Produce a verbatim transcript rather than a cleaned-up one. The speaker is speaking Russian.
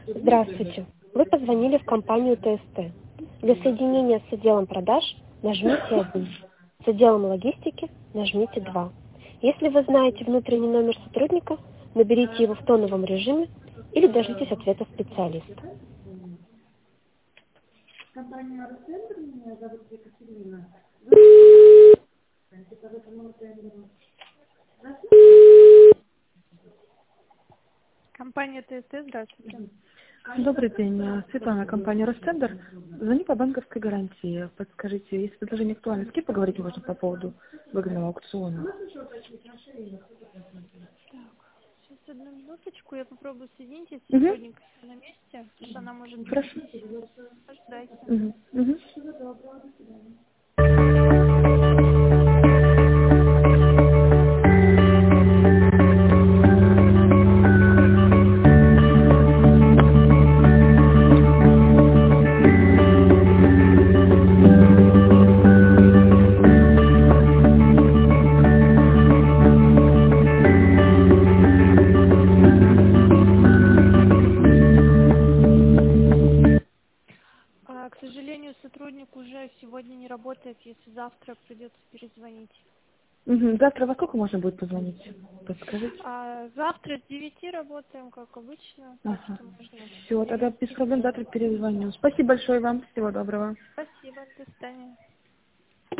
Здравствуйте. Вы позвонили в компанию Т С Т. Для соединения с отделом продаж нажмите один. С отделом логистики нажмите два. Если вы знаете внутренний номер сотрудника, наберите его в тоновом режиме или дождитесь ответа специалиста. Компания «Росцентр», меня зовут Екатерина. Компания Т С Т, здравствуйте. Добрый день, Светлана, компания «Ростендер». Звоню по банковской гарантии. Подскажите, если предложение актуально, с кем поговорить можно по поводу выгодного аукциона? Сейчас одну минуточку, я попробую соединить, если Угу. сотрудник на месте, вот она может Хорошо. ожидайте. Угу. Угу. А, к сожалению, сотрудник уже сегодня не работает, если завтра придется перезвонить. Угу. Завтра во сколько можно будет позвонить? Подскажите. А, завтра с девяти работаем, как обычно, так Ага. что можно Все, тогда без перенести. проблем завтра перезвоню. Спасибо большое вам. Всего доброго. Спасибо, до свидания.